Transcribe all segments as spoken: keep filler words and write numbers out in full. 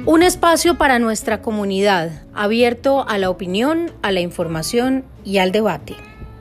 Un espacio para nuestra comunidad, abierto a la opinión, a la información y al debate.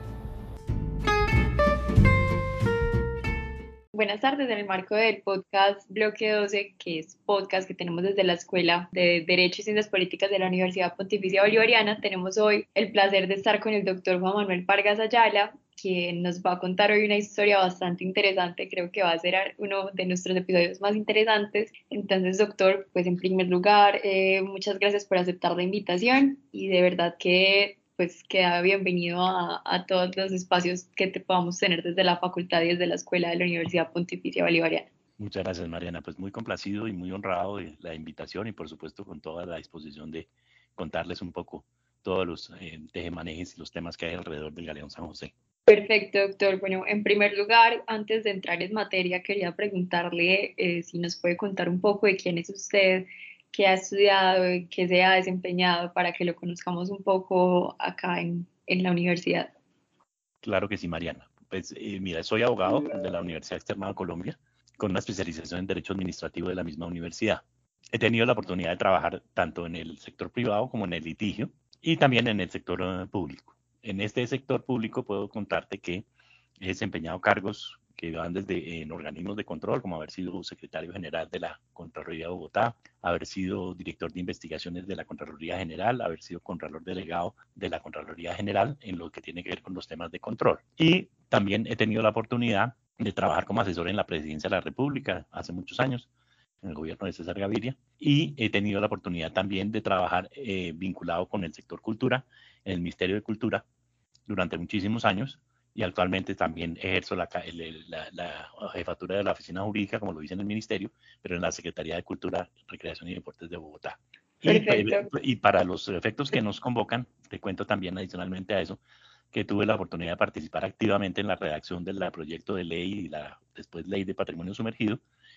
Buenas tardes, en el marco del podcast Bloque doce, que es podcast que tenemos desde la Escuela de Derecho y Ciencias Políticas de la Universidad Pontificia Bolivariana, tenemos hoy el placer de estar con el doctor Juan Manuel Vargas Ayala, quien nos va a contar hoy una historia bastante interesante. Creo que va a ser uno de nuestros episodios más interesantes. Entonces, doctor, pues en primer lugar, eh, muchas gracias por aceptar la invitación y de verdad que pues queda bienvenido a, a todos los espacios que te podamos tener desde la facultad y desde la escuela de la Universidad Pontificia Bolivariana. Muchas gracias, Mariana. Pues muy complacido y muy honrado de la invitación y por supuesto con toda la disposición de contarles un poco todos los eh, tejemanejes y los temas que hay alrededor del Galeón San José. Perfecto, doctor. Bueno, en primer lugar, antes de entrar en materia, quería preguntarle eh, si nos puede contar un poco de quién es usted, qué ha estudiado, qué se ha desempeñado, para que lo conozcamos un poco acá en, en la universidad. Claro que sí, Mariana. Pues eh, mira, soy abogado de la Universidad Externada de Colombia, con una especialización en Derecho Administrativo de la misma universidad. He tenido la oportunidad de trabajar tanto en el sector privado como en el litigio y también en el sector uh, público. En este sector público puedo contarte que he desempeñado cargos que van desde en organismos de control, como haber sido secretario general de la Contraloría de Bogotá, haber sido director de investigaciones de la Contraloría General, haber sido contralor delegado de la Contraloría General en lo que tiene que ver con los temas de control. Y también he tenido la oportunidad de trabajar como asesor en la Presidencia de la República hace muchos años, en el gobierno de César Gaviria, y he tenido la oportunidad también de trabajar eh, vinculado con el sector cultura, en el Ministerio de Cultura, durante muchísimos años, y actualmente también ejerzo la, la, la jefatura de la oficina jurídica, como lo dice en el ministerio, pero en la Secretaría de Cultura, Recreación y Deportes de Bogotá. Y, y para los efectos que nos convocan, te cuento también adicionalmente a eso, que tuve la oportunidad de participar activamente en la redacción del proyecto de ley y la después ley de patrimonio sumergido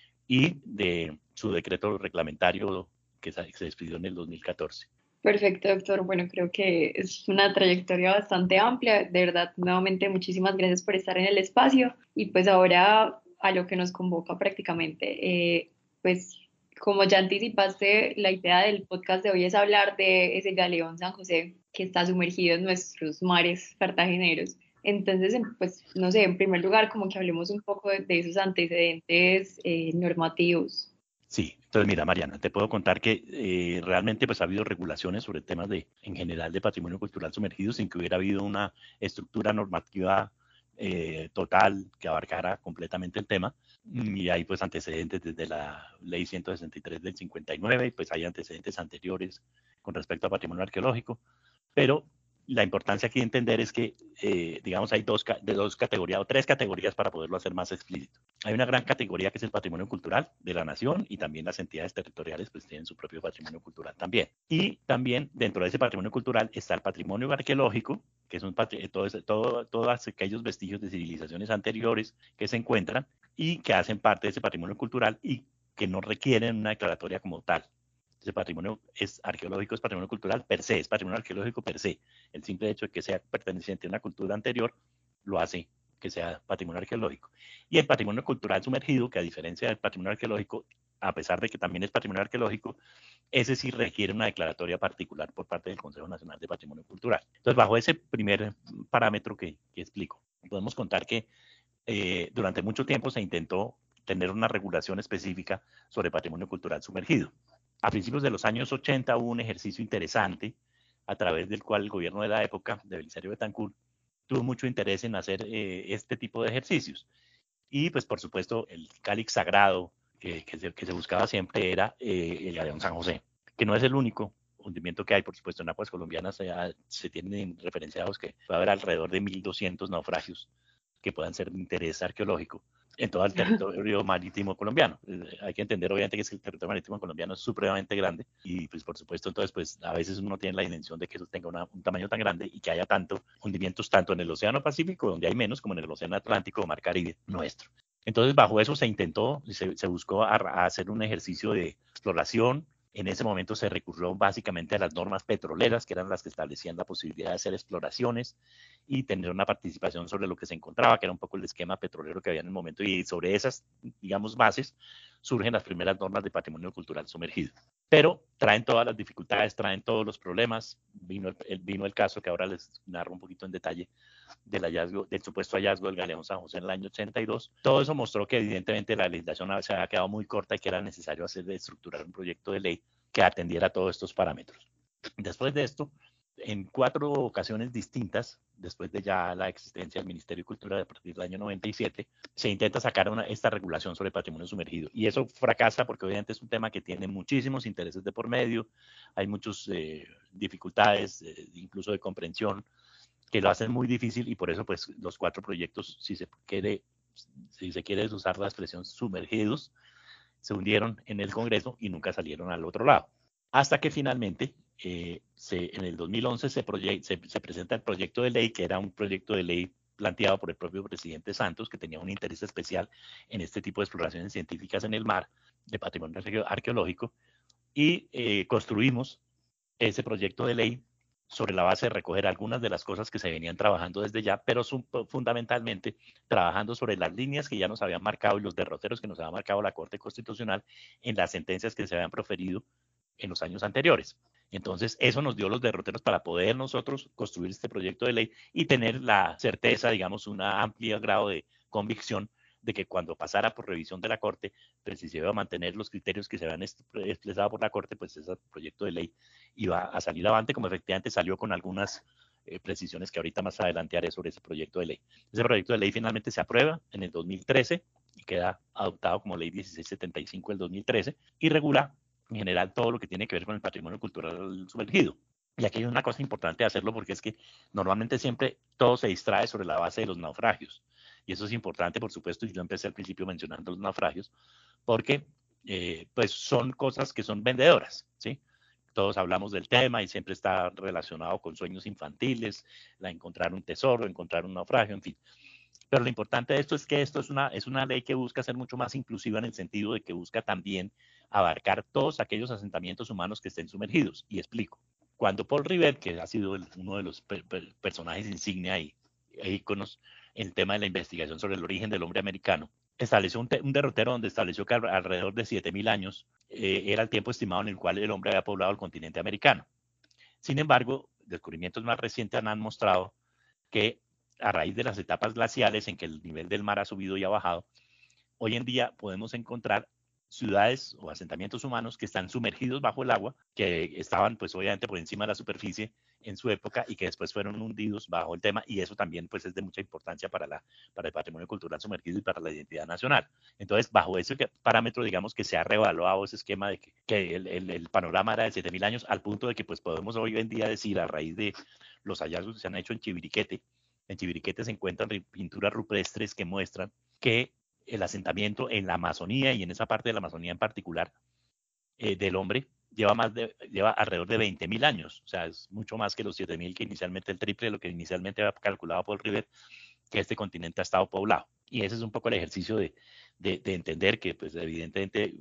y de su decreto reglamentario que se expidió en el dos mil catorce. Perfecto, doctor. Bueno, creo que es una trayectoria bastante amplia. De verdad, nuevamente, muchísimas gracias por estar en el espacio. Y pues ahora a lo que nos convoca prácticamente. Eh, pues como ya anticipaste, la idea del podcast de hoy es hablar de ese galeón San José que está sumergido en nuestros mares cartageneros. Entonces, pues, no sé, en primer lugar, como que hablemos un poco de, de esos antecedentes eh, normativos. Sí, entonces mira, Mariana, te puedo contar que eh, realmente pues ha habido regulaciones sobre temas de, en general, de patrimonio cultural sumergido sin que hubiera habido una estructura normativa eh, total que abarcara completamente el tema. Y hay pues antecedentes desde la ley ciento sesenta y tres del cincuenta y nueve, y pues hay antecedentes anteriores con respecto a patrimonio arqueológico, pero la importancia aquí de entender es que, eh, digamos, hay dos, de dos categorías o tres categorías para poderlo hacer más explícito. Hay una gran categoría que es el patrimonio cultural de la nación y también las entidades territoriales pues tienen su propio patrimonio cultural también. Y también dentro de ese patrimonio cultural está el patrimonio arqueológico, que son todos todo, todo aquellos vestigios de civilizaciones anteriores que se encuentran y que hacen parte de ese patrimonio cultural y que no requieren una declaratoria como tal. Ese patrimonio es arqueológico, es patrimonio cultural per se, es patrimonio arqueológico per se. El simple hecho de que sea perteneciente a una cultura anterior lo hace que sea patrimonio arqueológico. Y el patrimonio cultural sumergido, que a diferencia del patrimonio arqueológico, a pesar de que también es patrimonio arqueológico, ese sí requiere una declaratoria particular por parte del Consejo Nacional de Patrimonio Cultural. Entonces, bajo ese primer parámetro que, que explico, podemos contar que eh, durante mucho tiempo se intentó tener una regulación específica sobre patrimonio cultural sumergido. A principios de los años ochenta hubo un ejercicio interesante a través del cual el gobierno de la época, de Belisario Betancur, tuvo mucho interés en hacer eh, este tipo de ejercicios. Y pues por supuesto el cáliz sagrado que, que, se, que se buscaba siempre era eh, el Galeón San José, que no es el único hundimiento que hay, por supuesto en aguas colombianas se, se tienen referenciados que va a haber alrededor de mil doscientos naufragios que puedan ser de interés arqueológico en todo el territorio marítimo colombiano. Eh, hay que entender obviamente que el territorio marítimo colombiano es supremamente grande y pues por supuesto entonces pues a veces uno tiene la dimensión de que eso tenga una, un tamaño tan grande y que haya tanto hundimientos tanto en el Océano Pacífico, donde hay menos, como en el Océano Atlántico o Mar Caribe nuestro. Entonces bajo eso se intentó, se, se buscó a, a hacer un ejercicio de exploración En ese momento se recurrió básicamente a las normas petroleras, que eran las que establecían la posibilidad de hacer exploraciones y tener una participación sobre lo que se encontraba, que era un poco el esquema petrolero que había en el momento, y sobre esas, digamos, bases surgen las primeras normas de patrimonio cultural sumergido. Pero traen todas las dificultades, traen todos los problemas. Vino el, vino el caso que ahora les narro un poquito en detalle del hallazgo, del supuesto hallazgo del Galeón San José en el año ochenta y dos. Todo eso mostró que evidentemente la legislación se había quedado muy corta y que era necesario hacer de estructurar un proyecto de ley que atendiera todos estos parámetros. Después de esto, en cuatro ocasiones distintas, después de ya la existencia del Ministerio de Cultura a partir del año noventa y siete, se intenta sacar una, esta regulación sobre patrimonio sumergido. Y eso fracasa porque obviamente es un tema que tiene muchísimos intereses de por medio, hay muchas eh, dificultades, eh, incluso de comprensión, que lo hacen muy difícil, y por eso pues los cuatro proyectos, si se quiere, si se quiere usar la expresión sumergidos, se hundieron en el Congreso y nunca salieron al otro lado. Hasta que finalmente, eh, se, en el dos mil once se, se, se presenta el proyecto de ley, que era un proyecto de ley planteado por el propio presidente Santos, que tenía un interés especial en este tipo de exploraciones científicas en el mar, de patrimonio arqueológico, y eh, construimos ese proyecto de ley sobre la base de recoger algunas de las cosas que se venían trabajando desde ya, pero son, fundamentalmente trabajando sobre las líneas que ya nos habían marcado y los derroteros que nos había marcado la Corte Constitucional en las sentencias que se habían proferido en los años anteriores. Entonces, eso nos dio los derroteros para poder nosotros construir este proyecto de ley y tener la certeza, digamos, un amplio grado de convicción de que cuando pasara por revisión de la Corte, pues si se iba a mantener los criterios que se habían expresado por la Corte, pues ese proyecto de ley iba a salir avante, como efectivamente salió con algunas eh, precisiones que ahorita más adelante haré sobre ese proyecto de ley. Ese proyecto de ley finalmente se aprueba en el dos mil trece y queda adoptado como ley dieciséis setenta y cinco del dos mil trece y regula en general todo lo que tiene que ver con el patrimonio cultural sumergido. Y aquí hay una cosa importante de hacerlo, porque es que normalmente siempre todo se distrae sobre la base de los naufragios. Y eso es importante, por supuesto, y yo empecé al principio mencionando los naufragios, porque eh, pues son cosas que son vendedoras, ¿sí? Todos hablamos del tema y siempre está relacionado con sueños infantiles, la encontrar un tesoro, encontrar un naufragio, en fin. Pero lo importante de esto es que esto es una, es una ley que busca ser mucho más inclusiva, en el sentido de que busca también abarcar todos aquellos asentamientos humanos que estén sumergidos. Y explico. Cuando Paul Rivet, que ha sido el, uno de los per, per, personajes insignia y e íconos en el tema de la investigación sobre el origen del hombre americano, estableció un, un derrotero donde estableció que alrededor de siete mil años eh, era el tiempo estimado en el cual el hombre había poblado el continente americano. Sin embargo, descubrimientos más recientes han mostrado que a raíz de las etapas glaciales en que el nivel del mar ha subido y ha bajado, hoy en día podemos encontrar ciudades o asentamientos humanos que están sumergidos bajo el agua, que estaban pues obviamente por encima de la superficie en su época y que después fueron hundidos bajo el tema, y eso también pues es de mucha importancia para, la, para el patrimonio cultural sumergido y para la identidad nacional. Entonces, bajo ese parámetro, digamos que se ha reevaluado ese esquema de que, que el, el, el panorama era de siete mil años, al punto de que pues podemos hoy en día decir, a raíz de los hallazgos que se han hecho en Chiviriquete, en Chiviriquete se encuentran pinturas rupestres que muestran que el asentamiento en la Amazonía, y en esa parte de la Amazonía en particular, eh, del hombre, lleva, más de, lleva alrededor de veinte mil años. O sea, es mucho más que los siete mil, que inicialmente, el triple de lo que inicialmente había calculado Paul Rivet, que este continente ha estado poblado. Y ese es un poco el ejercicio de, de, de entender que, pues, evidentemente,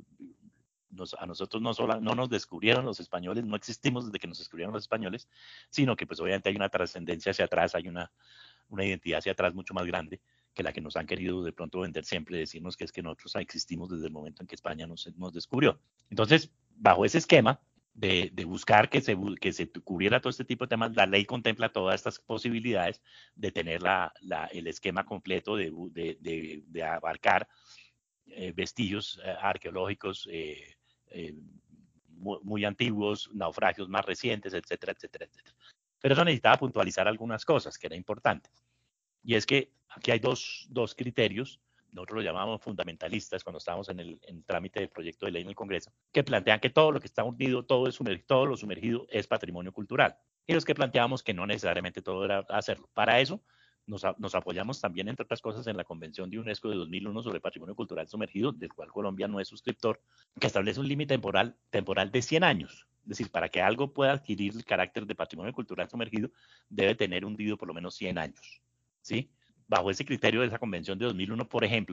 nos, a nosotros no, solo, no nos descubrieron los españoles, no existimos desde que nos descubrieron los españoles, sino que, pues, obviamente hay una trascendencia hacia atrás, hay una, una identidad hacia atrás mucho más grande que la que nos han querido de pronto vender siempre, decirnos que es que nosotros existimos desde el momento en que España nos, nos descubrió. Entonces, bajo ese esquema de, de buscar que se, que se cubriera todo este tipo de temas, la ley contempla todas estas posibilidades de tener la, la, el esquema completo de, de, de, de abarcar eh, vestigios eh, arqueológicos eh, eh, muy, muy antiguos, naufragios más recientes, etcétera, etcétera, etcétera. Pero eso necesitaba puntualizar algunas cosas que era importante. Y es que aquí hay dos, dos criterios, nosotros lo llamamos fundamentalistas cuando estábamos en el, en el trámite del proyecto de ley en el Congreso, que plantean que todo lo que está hundido, todo, es sumergido, todo lo sumergido es patrimonio cultural. Y los que planteamos que no necesariamente todo era hacerlo. Para eso nos, nos apoyamos también, entre otras cosas, en la Convención de UNESCO de dos mil uno sobre patrimonio cultural sumergido, del cual Colombia no es suscriptor, que establece un límite temporal, temporal de cien años. Es decir, para que algo pueda adquirir el carácter de patrimonio cultural sumergido, debe tener hundido por lo menos cien años. ¿Sí? Bajo ese criterio de esa convención de dos mil uno, por ejemplo,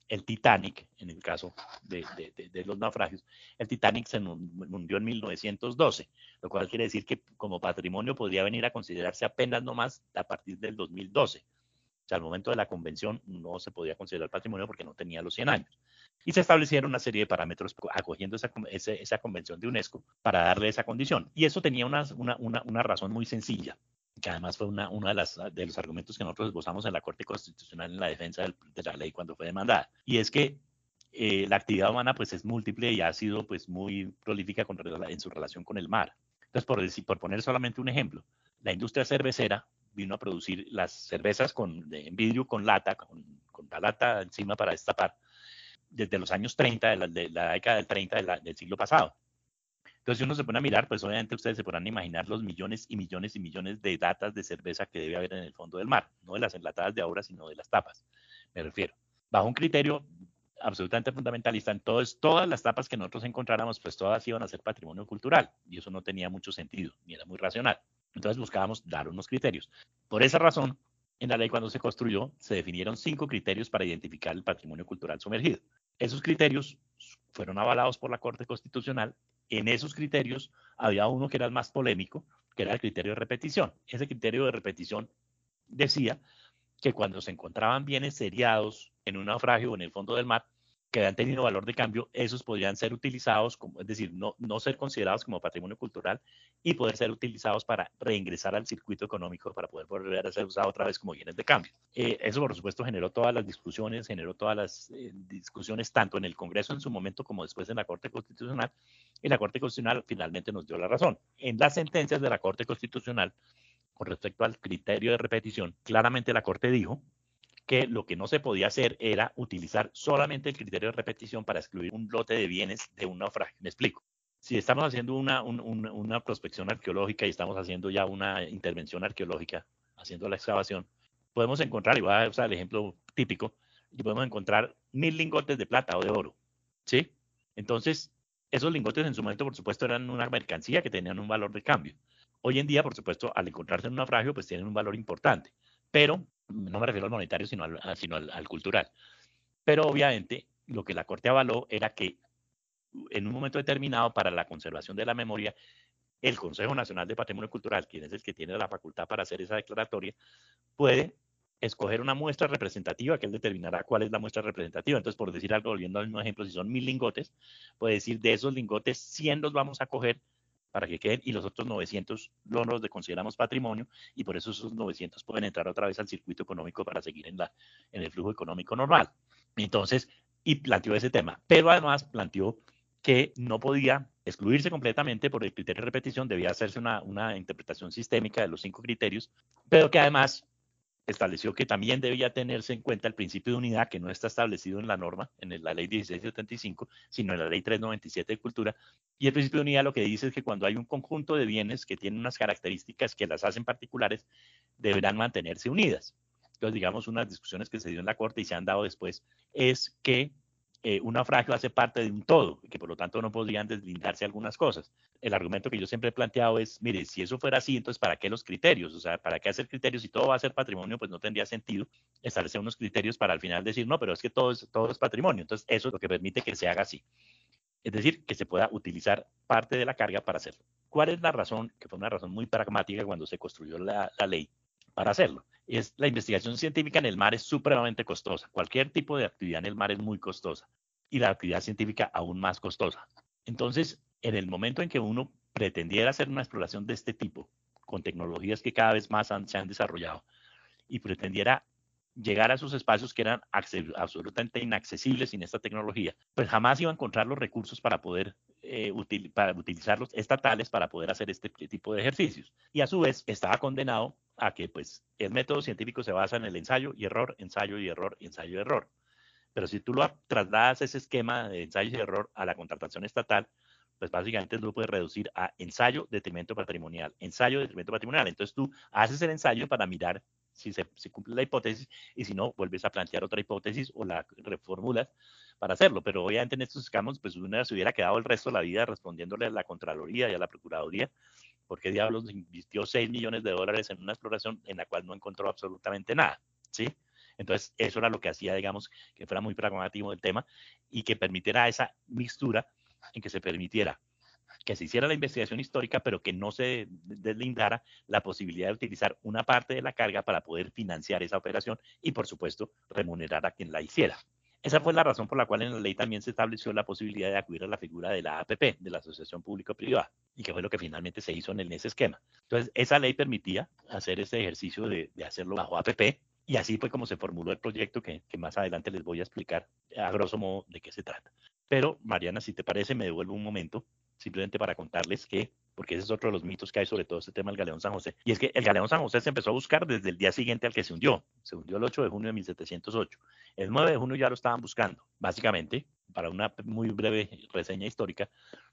el Titanic, en el caso de, de, de, de los naufragios, el Titanic se hundió en mil novecientos doce, lo cual quiere decir que como patrimonio podría venir a considerarse apenas nomás a partir del dos mil doce. O sea, al momento de la convención no se podía considerar patrimonio porque no tenía los cien años. Y se establecieron una serie de parámetros acogiendo esa, esa, esa convención de UNESCO para darle esa condición. Y eso tenía una, una, una, una razón muy sencilla, que además fue una, una de, las, de los argumentos que nosotros esbozamos en la Corte Constitucional en la defensa del, de la ley cuando fue demandada. Y es que eh, la actividad humana pues, es múltiple y ha sido pues, muy prolífica con, en su relación con el mar. Entonces, por, decir, por poner solamente un ejemplo, la industria cervecera vino a producir las cervezas con, de, en vidrio con lata, con, con la lata encima para destapar, desde los años treinta, de la, de la década del treinta de la, del siglo pasado. Entonces, si uno se pone a mirar, pues obviamente ustedes se podrán imaginar los millones y millones y millones de latas de cerveza que debe haber en el fondo del mar, no de las enlatadas de ahora, sino de las tapas, me refiero. Bajo un criterio absolutamente fundamentalista, entonces todas las tapas que nosotros encontráramos, pues todas iban a ser patrimonio cultural, y eso no tenía mucho sentido, ni era muy racional. Entonces buscábamos dar unos criterios. Por esa razón, en la ley cuando se construyó, se definieron cinco criterios para identificar el patrimonio cultural sumergido. Esos criterios fueron avalados por la Corte Constitucional. En esos criterios había uno que era el más polémico, que era el criterio de repetición. Ese criterio de repetición decía que cuando se encontraban bienes seriados en un naufragio o en el fondo del mar, que habían tenido valor de cambio, esos podrían ser utilizados, como, es decir, no, no ser considerados como patrimonio cultural y poder ser utilizados para reingresar al circuito económico para poder volver a ser usados otra vez como bienes de cambio. Eh, eso, por supuesto, generó todas las discusiones, generó todas las eh, discusiones tanto en el Congreso en su momento como después en la Corte Constitucional, y la Corte Constitucional finalmente nos dio la razón. En las sentencias de la Corte Constitucional, con respecto al criterio de repetición, claramente la Corte dijo que lo que no se podía hacer era utilizar solamente el criterio de repetición para excluir un lote de bienes de un naufragio. Me explico. Si estamos haciendo una, un, una, una prospección arqueológica y estamos haciendo ya una intervención arqueológica, haciendo la excavación, podemos encontrar, y voy a usar el ejemplo típico, y podemos encontrar mil lingotes de plata o de oro, ¿sí? Entonces, esos lingotes en su momento, por supuesto, eran una mercancía que tenían un valor de cambio. Hoy en día, por supuesto, al encontrarse en un naufragio, pues tienen un valor importante, pero no me refiero al monetario, sino al, sino al, al cultural. Pero obviamente lo que la Corte avaló era que en un momento determinado para la conservación de la memoria, el Consejo Nacional de Patrimonio Cultural, quien es el que tiene la facultad para hacer esa declaratoria, puede escoger una muestra representativa que él determinará cuál es la muestra representativa. Entonces, por decir algo, volviendo al mismo ejemplo, si son mil lingotes, puede decir de esos lingotes, cien los vamos a coger para que queden, y los otros novecientos no los consideramos patrimonio, y por eso esos novecientos pueden entrar otra vez al circuito económico para seguir en, la, en el flujo económico normal. Entonces, y planteó ese tema, pero además planteó que no podía excluirse completamente por el criterio de repetición, debía hacerse una, una interpretación sistémica de los cinco criterios, pero que además estableció que también debía tenerse en cuenta el principio de unidad, que no está establecido en la norma, en la ley dieciséis setenta y cinco, sino en la ley trescientos noventa y siete de cultura. Y el principio de unidad lo que dice es que cuando hay un conjunto de bienes que tienen unas características que las hacen particulares, deberán mantenerse unidas. Entonces, digamos, unas discusiones que se dio en la Corte y se han dado después, es que eh, un naufragio hace parte de un todo, y que por lo tanto no podrían deslindarse algunas cosas. El argumento que yo siempre he planteado es, mire, si eso fuera así, entonces ¿para qué los criterios? O sea, ¿para qué hacer criterios? Si todo va a ser patrimonio, pues no tendría sentido establecer unos criterios para al final decir, no, pero es que todo es, todo es patrimonio. Entonces, eso es lo que permite que se haga así. Es decir, que se pueda utilizar parte de la carga para hacerlo. ¿Cuál es la razón? Que fue una razón muy pragmática cuando se construyó la, la ley para hacerlo. Es la investigación científica en el mar es supremamente costosa. Cualquier tipo de actividad en el mar es muy costosa, y la actividad científica aún más costosa. Entonces, en el momento en que uno pretendiera hacer una exploración de este tipo, con tecnologías que cada vez más han, se han desarrollado, y pretendiera llegar a esos espacios que eran absolutamente inaccesibles sin esta tecnología, pues jamás iba a encontrar los recursos para poder eh, util, para utilizarlos estatales para poder hacer este tipo de ejercicios. Y a su vez estaba condenado a que pues el método científico se basa en el ensayo y error, ensayo y error, ensayo y error. Pero si tú lo trasladas ese esquema de ensayo y error a la contratación estatal, pues básicamente tú lo puedes reducir a ensayo, detrimento patrimonial, ensayo, detrimento patrimonial. Entonces tú haces el ensayo para mirar si se si cumple la hipótesis, y si no, vuelves a plantear otra hipótesis o la reformulas para hacerlo. Pero obviamente en estos casos, pues uno se hubiera quedado el resto de la vida respondiéndole a la Contraloría y a la Procuraduría, porque diablos invirtió seis millones de dólares en una exploración en la cual no encontró absolutamente nada, ¿sí? Entonces, eso era lo que hacía, digamos, que fuera muy pragmático el tema y que permitiera esa mixtura en que se permitiera que se hiciera la investigación histórica, pero que no se deslindara la posibilidad de utilizar una parte de la carga para poder financiar esa operación y, por supuesto, remunerar a quien la hiciera. Esa fue la razón por la cual en la ley también se estableció la posibilidad de acudir a la figura de la A P P, de la Asociación Público-Privada, y que fue lo que finalmente se hizo en ese esquema. Entonces, esa ley permitía hacer ese ejercicio de, de hacerlo bajo A P P, y así fue como se formuló el proyecto que, que más adelante les voy a explicar a grosso modo de qué se trata. Pero, Mariana, si te parece, me devuelvo un momento simplemente para contarles que, porque ese es otro de los mitos que hay sobre todo este tema del Galeón San José, y es que el Galeón San José se empezó a buscar desde el día siguiente al que se hundió. Se hundió el ocho de junio de mil setecientos ocho. El nueve de junio ya lo estaban buscando. Básicamente, para una muy breve reseña histórica,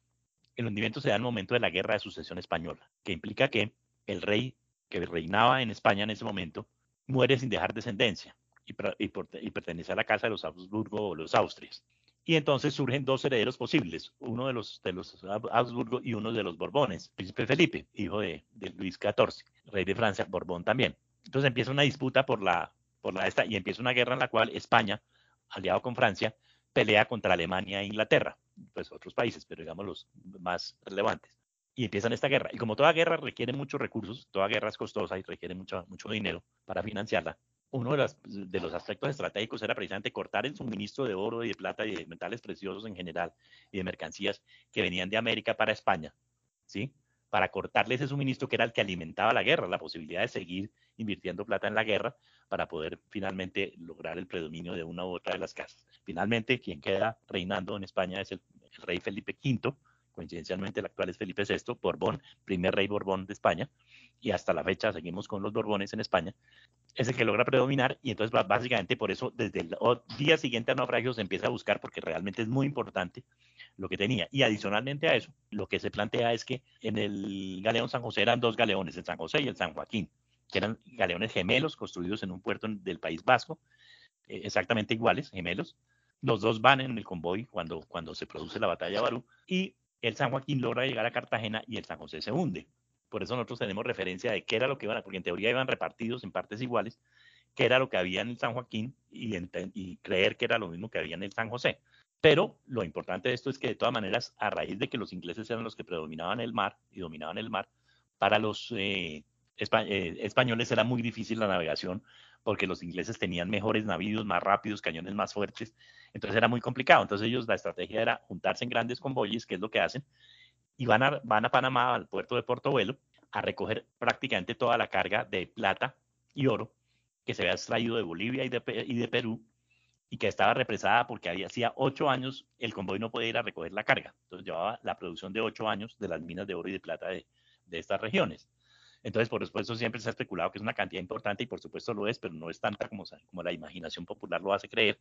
el hundimiento se da en el momento de la Guerra de Sucesión Española, que implica que el rey que reinaba en España en ese momento muere sin dejar descendencia y, y, y pertenece a la casa de los Habsburgo o los Austrias. Y entonces surgen dos herederos posibles, uno de los, de los Habsburgo y uno de los Borbones, Príncipe Felipe, hijo de, de Luis catorce, rey de Francia, Borbón también. Entonces empieza una disputa por la, por la esta, y empieza una guerra en la cual España, aliado con Francia, pelea contra Alemania e Inglaterra, pues otros países, pero digamos los más relevantes. Y empiezan esta guerra. Y como toda guerra requiere muchos recursos, toda guerra es costosa y requiere mucho, mucho dinero para financiarla, uno de los, de los aspectos estratégicos era precisamente cortar el suministro de oro y de plata y de metales preciosos en general y de mercancías que venían de América para España, ¿sí? Para cortarle ese suministro que era el que alimentaba la guerra, la posibilidad de seguir invirtiendo plata en la guerra para poder finalmente lograr el predominio de una u otra de las casas. Finalmente, quien queda reinando en España es el, el rey Felipe quinto, coincidencialmente el actual es Felipe sexto, Borbón, primer rey Borbón de España, y hasta la fecha seguimos con los Borbones en España. Es el que logra predominar y entonces básicamente por eso desde el día siguiente al naufragio se empieza a buscar porque realmente es muy importante lo que tenía. Y adicionalmente a eso, lo que se plantea es que en el Galeón San José eran dos galeones, el San José y el San Joaquín, que eran galeones gemelos construidos en un puerto del País Vasco, eh, exactamente iguales, gemelos. Los dos van en el convoy cuando, cuando se produce la batalla de Barú y el San Joaquín logra llegar a Cartagena y el San José se hunde. Por eso nosotros tenemos referencia de qué era lo que iban a, porque en teoría iban repartidos en partes iguales, qué era lo que había en el San Joaquín y, y creer que era lo mismo que había en el San José. Pero lo importante de esto es que de todas maneras, a raíz de que los ingleses eran los que predominaban el mar y dominaban el mar, para los eh, espa eh, españoles era muy difícil la navegación porque los ingleses tenían mejores navíos, más rápidos, cañones más fuertes, entonces era muy complicado. Entonces ellos, la estrategia era juntarse en grandes convoyes, que es lo que hacen, y van a, van a Panamá, al puerto de Portobelo, a recoger prácticamente toda la carga de plata y oro que se había extraído de Bolivia y de, y de Perú y que estaba represada porque había, hacía ocho años el convoy no podía ir a recoger la carga. Entonces llevaba la producción de ocho años de las minas de oro y de plata de, de estas regiones. Entonces, por supuesto, siempre se ha especulado que es una cantidad importante y por supuesto lo es, pero no es tanta como, como la imaginación popular lo hace creer.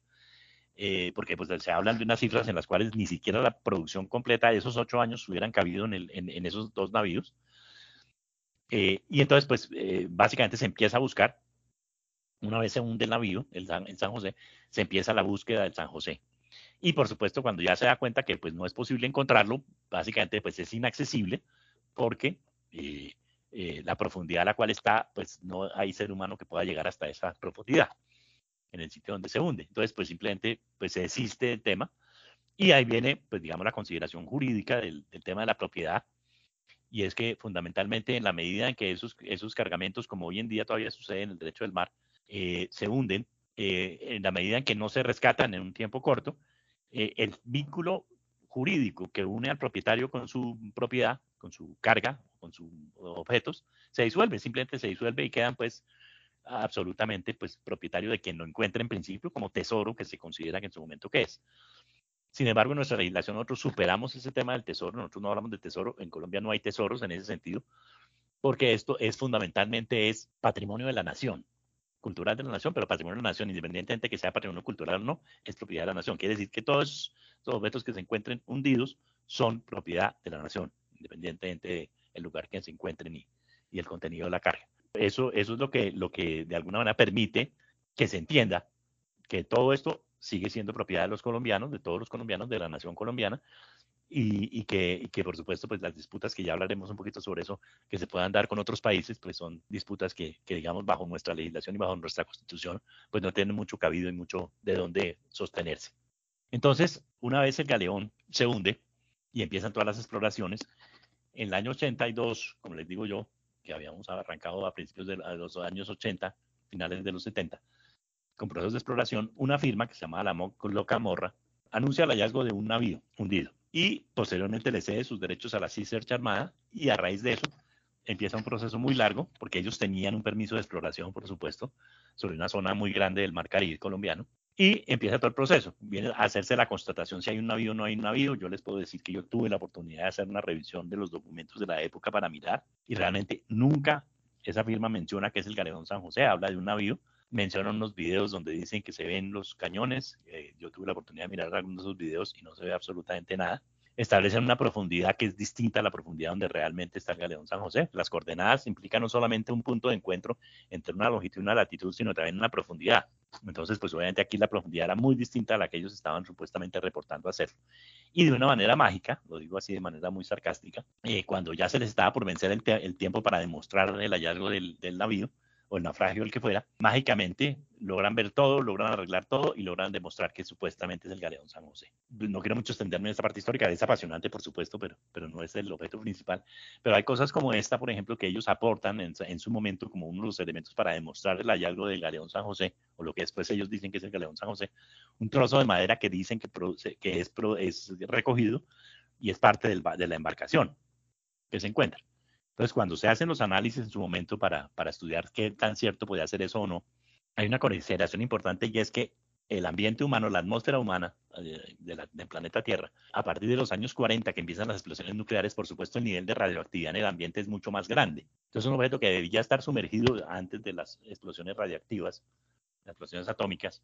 Eh, porque pues se hablan de unas cifras en las cuales ni siquiera la producción completa de esos ocho años hubieran cabido en, el, en, en esos dos navíos. Eh, y entonces, pues, eh, básicamente se empieza a buscar, una vez se hunde el navío, el San, el San José, se empieza la búsqueda del San José. Y por supuesto, cuando ya se da cuenta que pues no es posible encontrarlo, básicamente pues es inaccesible porque eh, eh, la profundidad a la cual está, pues no hay ser humano que pueda llegar hasta esa profundidad en el sitio donde se hunde. Entonces, pues simplemente pues se desiste el tema y ahí viene, pues digamos, la consideración jurídica del, del tema de la propiedad, y es que fundamentalmente en la medida en que esos, esos cargamentos, como hoy en día todavía sucede en el derecho del mar, eh, se hunden, eh, en la medida en que no se rescatan en un tiempo corto, eh, el vínculo jurídico que une al propietario con su propiedad, con su carga, con sus objetos, se disuelve, simplemente se disuelve y quedan pues absolutamente pues propietario de quien lo encuentre en principio como tesoro que se considera que en su momento que es. Sin embargo, en nuestra legislación nosotros superamos ese tema del tesoro, nosotros no hablamos de tesoro, en Colombia no hay tesoros en ese sentido, porque esto es fundamentalmente es patrimonio de la nación, cultural de la nación, pero patrimonio de la nación, independientemente de que sea patrimonio cultural o no, es propiedad de la nación. Quiere decir que todos los objetos que se encuentren hundidos son propiedad de la nación, independientemente del lugar que se encuentren y, y el contenido de la carga. Eso, eso es lo que, lo que de alguna manera permite que se entienda que todo esto sigue siendo propiedad de los colombianos, de todos los colombianos, de la nación colombiana, y, y, que, y que por supuesto pues las disputas, que ya hablaremos un poquito sobre eso, que se puedan dar con otros países, pues son disputas que, que digamos bajo nuestra legislación y bajo nuestra constitución pues no tienen mucho cabido y mucho de dónde sostenerse. Entonces, una vez el galeón se hunde y empiezan todas las exploraciones, en el año ochenta y dos, como les digo yo, que habíamos arrancado a principios de los años ochenta, finales de los setenta, con procesos de exploración, una firma que se llama la Loca Morra anuncia el hallazgo de un navío hundido y posteriormente le cede sus derechos a la Sea Search Armada, y a raíz de eso empieza un proceso muy largo, porque ellos tenían un permiso de exploración, por supuesto, sobre una zona muy grande del Mar Caribe colombiano, y empieza todo el proceso. Viene a hacerse la constatación si hay un navío o no hay un navío. Yo les puedo decir que yo tuve la oportunidad de hacer una revisión de los documentos de la época para mirar, y realmente nunca esa firma menciona que es el Galeón San José, habla de un navío. Mencionan unos videos donde dicen que se ven los cañones. Eh, yo tuve la oportunidad de mirar algunos de esos videos y no se ve absolutamente nada. Establecen una profundidad que es distinta a la profundidad donde realmente está el Galeón San José. Las coordenadas implican no solamente un punto de encuentro entre una longitud y una latitud, sino también una profundidad. Entonces, pues obviamente aquí la profundidad era muy distinta a la que ellos estaban supuestamente reportando hacer. Y de una manera mágica, lo digo así de manera muy sarcástica, eh, cuando ya se les estaba por vencer el, el tiempo para demostrar el hallazgo del, del navío, o el naufragio, el que fuera, mágicamente logran ver todo, logran arreglar todo y logran demostrar que supuestamente es el Galeón San José. No quiero mucho extenderme en esta parte histórica, es apasionante, por supuesto, pero, pero no es el objeto principal. Pero hay cosas como esta, por ejemplo, que ellos aportan en, en su momento como uno de los elementos para demostrar el hallazgo del Galeón San José, o lo que después ellos dicen que es el Galeón San José, un trozo de madera que dicen que, produce, que es, es recogido y es parte del, de la embarcación que se encuentra. Entonces, cuando se hacen los análisis en su momento para, para estudiar qué tan cierto puede hacer eso o no, hay una consideración importante, y es que el ambiente humano, la atmósfera humana eh, de la, del planeta Tierra, a partir de los años cuarenta, que empiezan las explosiones nucleares, por supuesto el nivel de radioactividad en el ambiente es mucho más grande. Entonces, un objeto que debía estar sumergido antes de las explosiones radiactivas, las explosiones atómicas,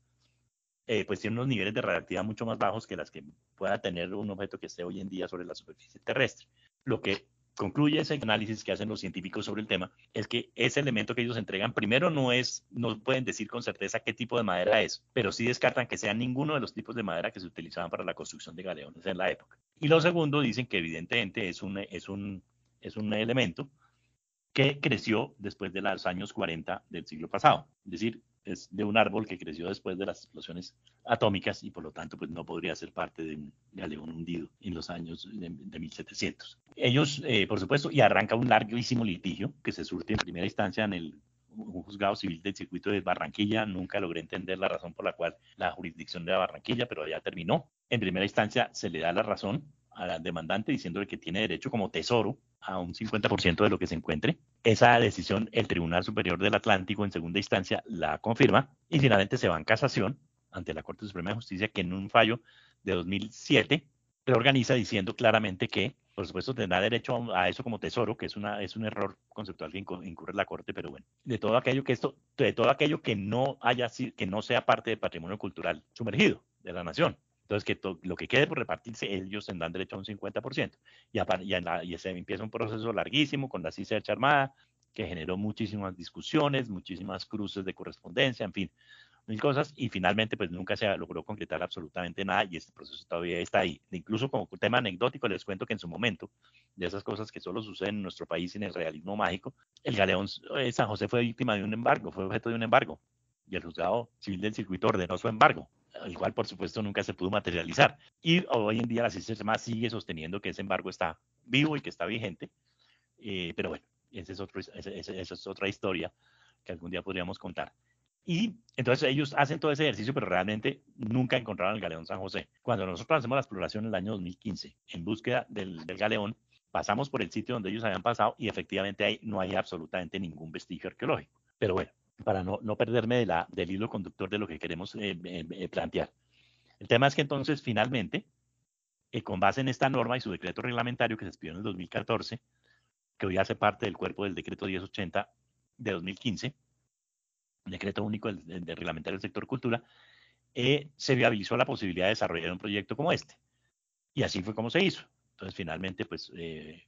eh, pues tiene unos niveles de radioactividad mucho más bajos que las que pueda tener un objeto que esté hoy en día sobre la superficie terrestre. Lo que concluye ese análisis que hacen los científicos sobre el tema es que ese elemento que ellos entregan, primero no es, no pueden decir con certeza qué tipo de madera es, pero sí descartan que sea ninguno de los tipos de madera que se utilizaban para la construcción de galeones en la época. Y lo segundo, dicen que evidentemente es un, es un, es un elemento que creció después de los años cuarenta del siglo pasado, es decir, es de un árbol que creció después de las explosiones atómicas, y por lo tanto pues no podría ser parte de un galeón hundido en los años de, de mil setecientos. Ellos, eh, por supuesto, y arranca un larguísimo litigio que se surte en primera instancia en el un juzgado civil del circuito de Barranquilla. Nunca logré entender la razón por la cual la jurisdicción de Barranquilla, pero ya terminó. En primera instancia se le da la razón al demandante diciéndole que tiene derecho como tesoro a un cincuenta por ciento de lo que se encuentre. Esa decisión el Tribunal Superior del Atlántico en segunda instancia la confirma, y finalmente se va en casación ante la Corte Suprema de Justicia, que en un fallo de dos mil siete reorganiza diciendo claramente que, por supuesto, tendrá derecho a eso como tesoro, que es, una, es un error conceptual que incurre la Corte, pero bueno, de todo aquello que esto, de todo aquello que no haya, que no sea parte del patrimonio cultural sumergido de la nación. Entonces, que to, lo que quede por repartirse, ellos tendrán derecho a un cincuenta por ciento. Y, a, y, en la, y se empieza un proceso larguísimo con la Sea Search Armada, que generó muchísimas discusiones, muchísimas cruces de correspondencia, en fin, mil cosas, y finalmente pues nunca se logró concretar absolutamente nada, y este proceso todavía está ahí. Incluso como tema anecdótico les cuento que en su momento, de esas cosas que solo suceden en nuestro país en el realismo mágico, el galeón eh, San José fue víctima de un embargo, fue objeto de un embargo, y el juzgado civil del circuito ordenó su embargo, el cual por supuesto nunca se pudo materializar. Y hoy en día la C I C E sigue sosteniendo que ese embargo está vivo y que está vigente, eh, pero bueno, esa es, otro, esa, esa es otra historia que algún día podríamos contar. Y entonces ellos hacen todo ese ejercicio, pero realmente nunca encontraron el galeón San José. Cuando nosotros hacemos la exploración en el año dos mil quince, en búsqueda del, del galeón, pasamos por el sitio donde ellos habían pasado, y efectivamente ahí no hay absolutamente ningún vestigio arqueológico. Pero bueno, para no, no perderme de la, del hilo conductor de lo que queremos eh, eh, plantear. El tema es que entonces finalmente, eh, con base en esta norma y su decreto reglamentario que se expidió en el dos mil catorce, que hoy hace parte del cuerpo del decreto diez ochenta de dos mil quince, decreto único del, del reglamentario del sector cultura, eh, se viabilizó la posibilidad de desarrollar un proyecto como este. Y así fue como se hizo. Entonces, finalmente, pues, eh,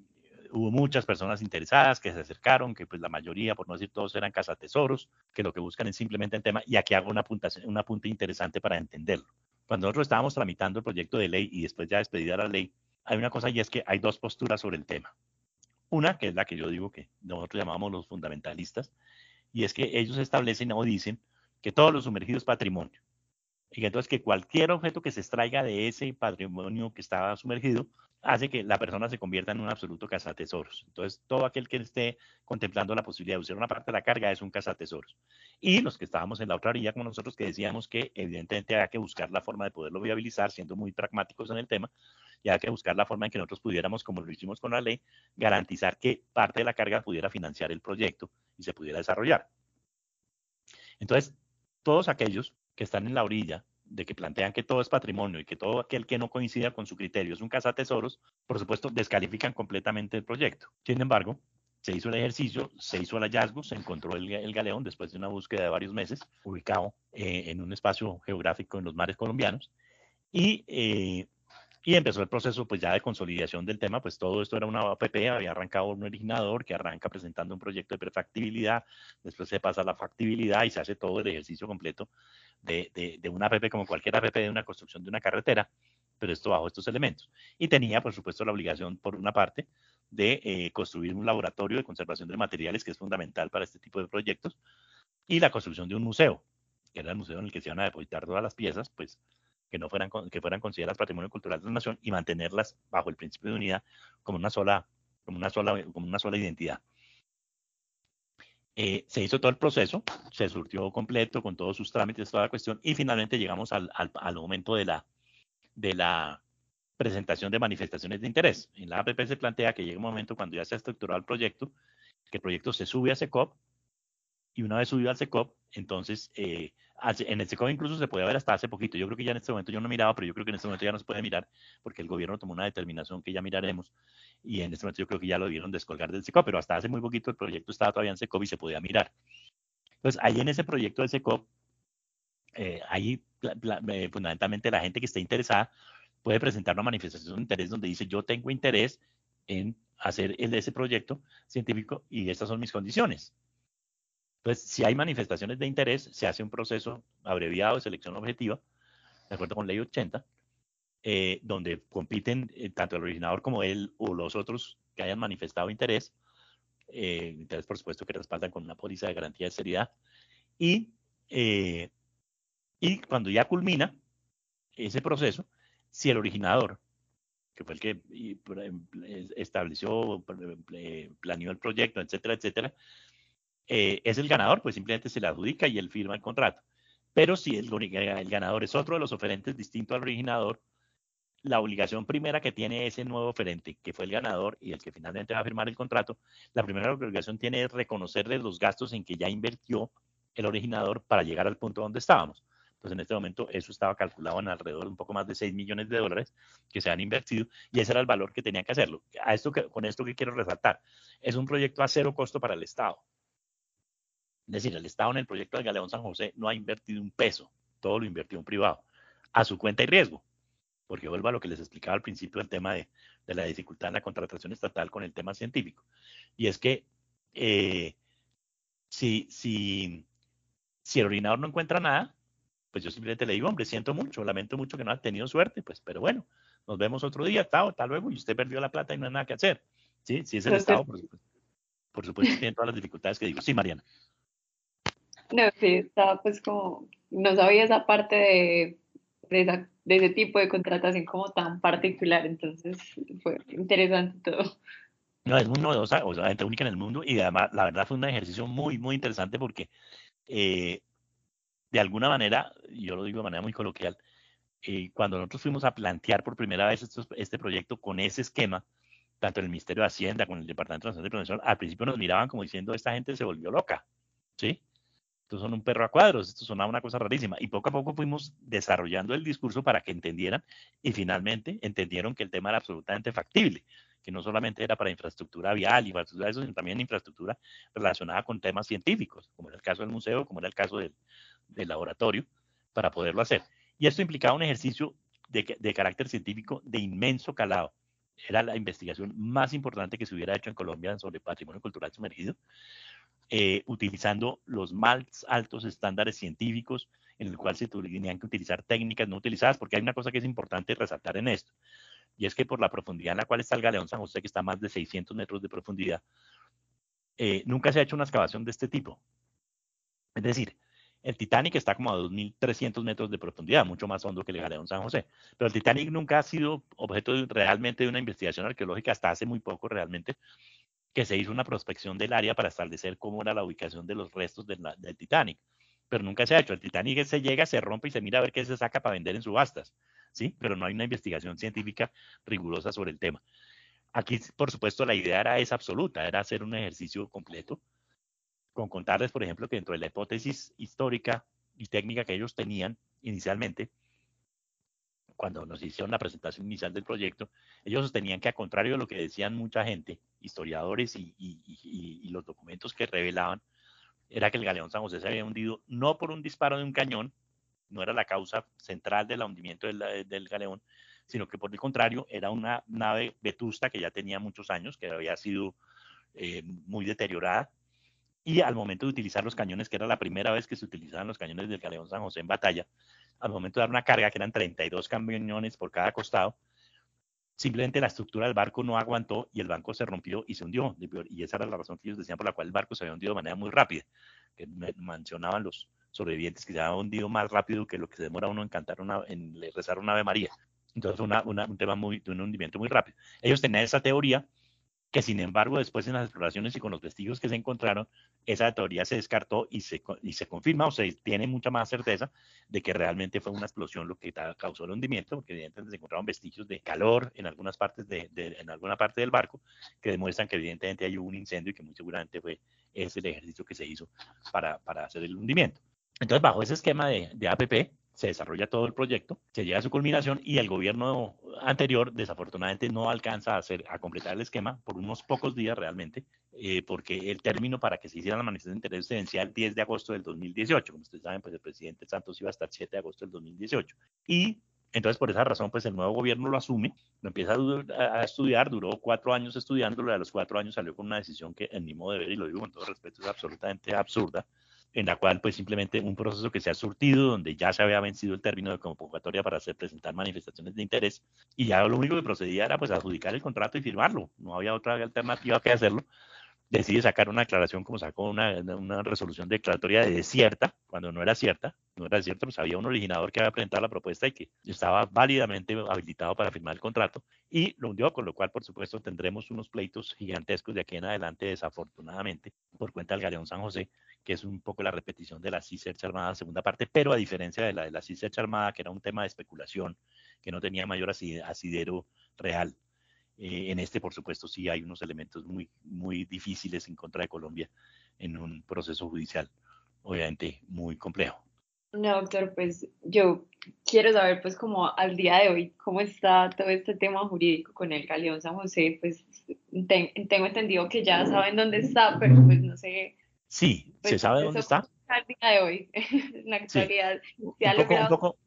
hubo muchas personas interesadas que se acercaron, que pues la mayoría, por no decir todos, eran cazatesoros, que lo que buscan es simplemente el tema, y aquí hago una punta, una punta interesante para entenderlo. cuando nosotros estábamos tramitando el proyecto de ley y después ya despedida la ley, hay una cosa y es que hay dos posturas sobre el tema. Una, que es la que yo digo que nosotros llamamos los fundamentalistas, y es que ellos establecen o dicen que todos los sumergidos es patrimonio. Y entonces que cualquier objeto que se extraiga de ese patrimonio que estaba sumergido hace que la persona se convierta en un absoluto cazatesoros. Entonces, todo aquel que esté contemplando la posibilidad de usar una parte de la carga es un cazatesoros. Y los que estábamos en la otra orilla, como nosotros, que decíamos que evidentemente había que buscar la forma de poderlo viabilizar, siendo muy pragmáticos en el tema, y había que buscar la forma en que nosotros pudiéramos, como lo hicimos con la ley, garantizar que parte de la carga pudiera financiar el proyecto y se pudiera desarrollar. Entonces, todos aquellos que están en la orilla de que plantean que todo es patrimonio y que todo aquel que no coincida con su criterio es un cazatesoros, por supuesto, descalifican completamente el proyecto. Sin embargo, se hizo el ejercicio, se hizo el hallazgo, se encontró el, el galeón después de una búsqueda de varios meses, ubicado eh, en un espacio geográfico en los mares colombianos, y, eh, y empezó el proceso pues ya de consolidación del tema. Pues todo esto era una A P P, había arrancado un originador que arranca presentando un proyecto de prefactibilidad, después se pasa a la factibilidad y se hace todo el ejercicio completo de, de, de una A P P como cualquier A P P de una construcción de una carretera, pero esto bajo estos elementos. Y tenía, por supuesto, la obligación, por una parte, de eh, construir un laboratorio de conservación de materiales, que es fundamental para este tipo de proyectos, y la construcción de un museo, que era el museo en el que se iban a depositar todas las piezas, pues que no fueran, que fueran consideradas patrimonio cultural de la nación y mantenerlas bajo el principio de unidad como una sola, como una sola, como una sola identidad. Eh, se hizo todo el proceso, se surtió completo con todos sus trámites, toda la cuestión, y finalmente llegamos al, al, al momento de la, de la presentación de manifestaciones de interés. En la A P P se plantea que llega un momento cuando ya se ha estructurado el proyecto, que el proyecto se sube a SECOP, y una vez subido al SECOP, entonces eh, en el SECOP incluso se puede ver hasta hace poquito. Yo creo que ya en este momento yo no miraba, pero yo creo que en este momento ya no se puede mirar porque el gobierno tomó una determinación que ya miraremos, y en este momento yo creo que ya lo debieron descolgar del SECOP, pero hasta hace muy poquito el proyecto estaba todavía en SECOP y se podía mirar. Entonces ahí en ese proyecto del SECOP, eh, ahí eh, fundamentalmente la gente que esté interesada puede presentar una manifestación de interés donde dice: yo tengo interés en hacer el de ese proyecto científico y estas son mis condiciones. Entonces, si hay manifestaciones de interés, se hace un proceso abreviado de selección objetiva, de acuerdo con ley ochenta, eh, donde compiten eh, tanto el originador como él o los otros que hayan manifestado interés, eh, interés por supuesto que respaldan con una póliza de garantía de seriedad, y, eh, y cuando ya culmina ese proceso, si el originador, que fue el que estableció, planeó el proyecto, etcétera, etcétera, Eh, es el ganador, pues simplemente se le adjudica y él firma el contrato. Pero si el, el ganador es otro de los oferentes distinto al originador, la obligación primera que tiene ese nuevo oferente, que fue el ganador y el que finalmente va a firmar el contrato, la primera obligación tiene es reconocerle los gastos en que ya invirtió el originador para llegar al punto donde estábamos. Entonces, en este momento, eso estaba calculado en alrededor de un poco más de seis millones de dólares que se han invertido, y ese era el valor que tenían que hacerlo. A esto que, con esto que quiero resaltar, es un proyecto a cero costo para el Estado. Es decir, el Estado en el proyecto del Galeón San José no ha invertido un peso, todo lo invirtió un privado, a su cuenta y riesgo, porque vuelvo a lo que les explicaba al principio del tema de, de la dificultad en la contratación estatal con el tema científico. Y es que eh, si, si, si el originador no encuentra nada, pues yo simplemente le digo: hombre, siento mucho, lamento mucho que no ha tenido suerte, pues, pero bueno, nos vemos otro día, hasta, hasta luego, y usted perdió la plata y no hay nada que hacer. Sí, si es el Estado, por supuesto, por supuesto tiene todas las dificultades que digo. Sí, Mariana. No, sí, estaba pues como, no sabía esa parte de, de, esa, de ese tipo de contratación como tan particular, entonces fue interesante todo. No, es muy novedosa, o sea, única en el mundo, y además la verdad fue un ejercicio muy, muy interesante porque eh, de alguna manera, yo lo digo de manera muy coloquial, eh, cuando nosotros fuimos a plantear por primera vez estos, este proyecto con ese esquema, tanto en el Ministerio de Hacienda como en el Departamento Nacional de Planeación, al principio nos miraban como diciendo: esta gente se volvió loca, ¿sí? Estos son un perro a cuadros, esto sonaba una cosa rarísima. Y poco a poco fuimos desarrollando el discurso para que entendieran, y finalmente entendieron que el tema era absolutamente factible, que no solamente era para infraestructura vial y infraestructura eso, sino también infraestructura relacionada con temas científicos, como era el caso del museo, como era el caso del, del laboratorio, para poderlo hacer. Y esto implicaba un ejercicio de, de carácter científico de inmenso calado. Era la investigación más importante que se hubiera hecho en Colombia sobre patrimonio cultural sumergido. Eh, utilizando los más altos estándares científicos en el cual se tenían que utilizar técnicas no utilizadas, porque hay una cosa que es importante resaltar en esto, y es que por la profundidad en la cual está el Galeón San José, que está a más de seiscientos metros de profundidad, eh, nunca se ha hecho una excavación de este tipo. Es decir, el Titanic está como a dos mil trescientos metros de profundidad, mucho más hondo que el Galeón San José. Pero el Titanic nunca ha sido objeto de, realmente de una investigación arqueológica hasta hace muy poco realmente, que se hizo una prospección del área para establecer cómo era la ubicación de los restos de la, del Titanic. Pero nunca se ha hecho. El Titanic se llega, se rompe y se mira a ver qué se saca para vender en subastas, ¿sí? Pero no hay una investigación científica rigurosa sobre el tema. Aquí, por supuesto, la idea era esa absoluta, era hacer un ejercicio completo, con contarles, por ejemplo, que dentro de la hipótesis histórica y técnica que ellos tenían inicialmente, cuando nos hicieron la presentación inicial del proyecto, ellos sostenían que, a contrario de lo que decían mucha gente, historiadores y, y, y, y los documentos que revelaban, era que el Galeón San José se había hundido no por un disparo de un cañón, no era la causa central del hundimiento del, del Galeón, sino que por el contrario era una nave vetusta que ya tenía muchos años, que había sido eh, muy deteriorada, y al momento de utilizar los cañones, que era la primera vez que se utilizaban los cañones del Galeón San José en batalla, al momento de dar una carga, que eran treinta y dos cañones por cada costado, simplemente la estructura del barco no aguantó y el barco se rompió y se hundió. Y esa era la razón que ellos decían por la cual el barco se había hundido de manera muy rápida, que mencionaban los sobrevivientes que se había hundido más rápido que lo que se demora uno en cantar una, en rezar una Ave María. Entonces una, una, un tema muy, de un hundimiento muy rápido. Ellos tenían esa teoría, que sin embargo después en las exploraciones y con los vestigios que se encontraron, esa teoría se descartó y se, y se confirma, o se tiene mucha más certeza de que realmente fue una explosión lo que causó el hundimiento, porque evidentemente se encontraron vestigios de calor en algunas partes de, de, en alguna parte del barco, que demuestran que evidentemente hay un incendio y que muy seguramente fue ese el ejercicio que se hizo para, para hacer el hundimiento. Entonces, bajo ese esquema de, de A P P, se desarrolla todo el proyecto, se llega a su culminación y el gobierno anterior desafortunadamente no alcanza a, hacer, a completar el esquema por unos pocos días realmente, eh, porque el término para que se hiciera la manifestación de interés se vencía el diez de agosto del dos mil dieciocho. Como ustedes saben, pues el presidente Santos iba hasta el siete de agosto del dos mil dieciocho. Y entonces, por esa razón, pues el nuevo gobierno lo asume, lo empieza a, a estudiar, duró cuatro años estudiándolo, y a los cuatro años salió con una decisión que, en mi modo de ver, y lo digo con todo respeto, es absolutamente absurda, en la cual pues simplemente un proceso que se ha surtido, donde ya se había vencido el término de convocatoria para hacer presentar manifestaciones de interés, y ya lo único que procedía era pues adjudicar el contrato y firmarlo, no había otra alternativa que hacerlo. Decide sacar una declaración como sacó una, una resolución declaratoria de desierta, cuando no era cierta, no era cierto, pues había un originador que había presentado la propuesta y que estaba válidamente habilitado para firmar el contrato, y lo hundió, con lo cual por supuesto tendremos unos pleitos gigantescos de aquí en adelante, desafortunadamente, por cuenta del Galeón San José, que es un poco la repetición de la Sea Search Armada segunda parte, pero a diferencia de la de la Sea Search Armada, que era un tema de especulación, que no tenía mayor asidero real. Eh, en este, por supuesto, sí hay unos elementos muy, muy difíciles en contra de Colombia en un proceso judicial, obviamente muy complejo. No, doctor, pues yo quiero saber, pues, como al día de hoy, cómo está todo este tema jurídico con el Galeón San José. Pues ten, tengo entendido que ya saben dónde está, pero pues no sé. Sí, pues, ¿se sabe dónde está? Al día de hoy, en la actualidad, sí. ¿se ha un poco, logrado un poco,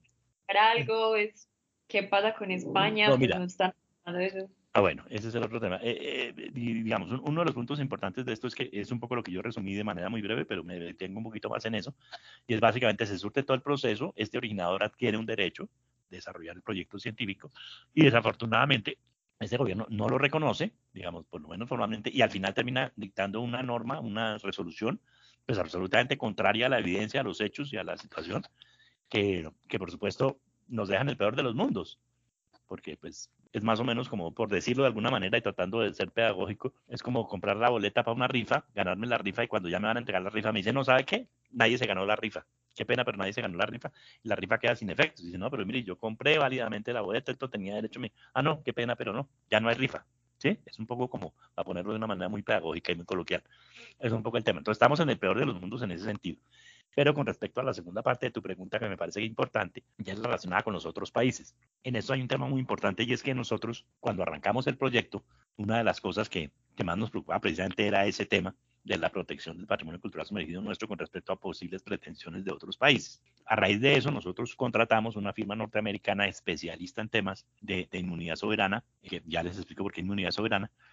algo? Es, ¿qué pasa con España? no, Pues mira, no están hablando de eso. Ah, bueno, ese es el otro tema. Eh, eh, digamos, uno de los puntos importantes de esto es que es un poco lo que yo resumí de manera muy breve, pero me detengo un poquito más en eso. Y es básicamente, se surte todo el proceso, este originador adquiere un derecho de desarrollar el proyecto científico y desafortunadamente este gobierno no lo reconoce, digamos, por lo menos formalmente, y al final termina dictando una norma, una resolución, pues absolutamente contraria a la evidencia, a los hechos y a la situación, que, que por supuesto nos dejan el peor de los mundos, porque pues es más o menos como, por decirlo de alguna manera y tratando de ser pedagógico, es como comprar la boleta para una rifa, ganarme la rifa, y cuando ya me van a entregar la rifa me dicen, no, ¿sabe qué? Nadie se ganó la rifa. Qué pena, pero nadie se ganó la rifa, y la rifa queda sin efectos. Dice, no, pero mire, yo compré válidamente la boleta, esto tenía derecho a mí. Ah, no, qué pena, pero no, ya no hay rifa. ¿Sí? Es un poco como, a ponerlo de una manera muy pedagógica y muy coloquial. Es un poco el tema. Entonces estamos en el peor de los mundos en ese sentido. Pero con respecto a la segunda parte de tu pregunta, que me parece importante, ya es relacionada con los otros países. En esto hay un tema muy importante, y es que nosotros, cuando arrancamos el proyecto, una de las cosas que, que más nos preocupaba precisamente era ese tema de la protección del patrimonio cultural sumergido nuestro con respecto a posibles pretensiones de otros países. A raíz de eso, nosotros contratamos una firma norteamericana especialista en temas de, de inmunidad soberana, que ya les explico por qué inmunidad soberana,